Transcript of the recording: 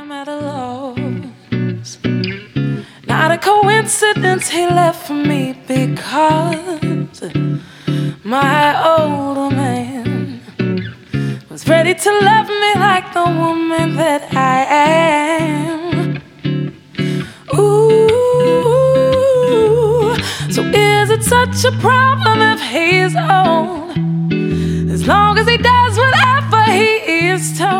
I'm at a loss. Not a coincidence he left for me, because my older man was ready to love me like the woman that I am. Ooh, so is it such a problem if he's old? As long as he does whatever he is told.